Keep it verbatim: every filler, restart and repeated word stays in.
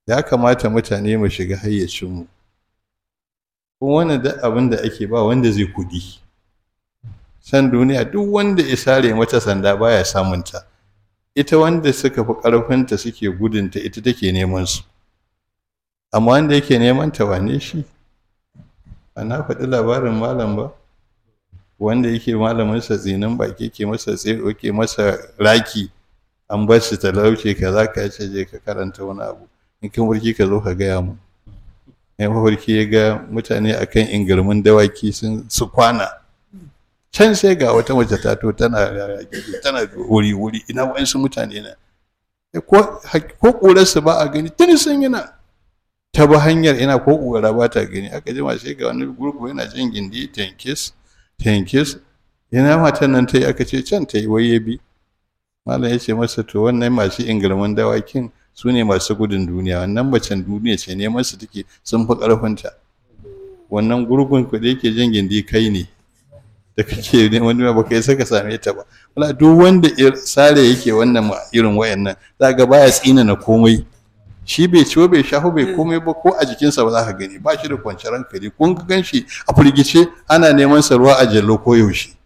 ya kamata mutane mu shiga hayyacinmu kuma wannan duk abin da ake ba wanda zai kudi san duniya duk wanda ya sare mata sanda baya samunta ita wanda suka fi ƙarfinta suke gudunta ita take neman su amma wanda yake neman ta wane shi ana faɗi labarin malam ba wanda yake malamin sa tsinin baki ke masa tsero ke masa raki an bar shi talauce kaza ka ce je ka karanta wani abu in kin warki ka zo ka gaya mu ya mafarki ya ga mutane akan ingirmin dawaki sun su kwana can sai ga wata mace ta to tana tana wuri wuri ina wa'ansu mutane na ko ko ƙurarsu ba a gani tuni sun yana ta ba hanyar ina ko ƙura ba ta gani aka jima sai ga wani gurgu yana jin gindi tankis tankis ina matan nan ta yi aka ce can ta yi wai ya bi malam ya ce masa to wannan masu ingirmin dawakin su ne masu gudun duniya wannan macen duniya ce neman su take sun fi ƙarfinta wannan gurgun ku da yake jin gindi kai ne da kake ne wani ba kai saka same ta ba wala duk wanda sare yake wannan irin wayannan za ga baya tsina na komai shi bai ciwo bai shafu bai komai ba ko a jikinsa ba za ka gani ba shi da kwanciyar hankali kun ga ganshi a firgice ana neman sa ruwa a jallo ko yaushe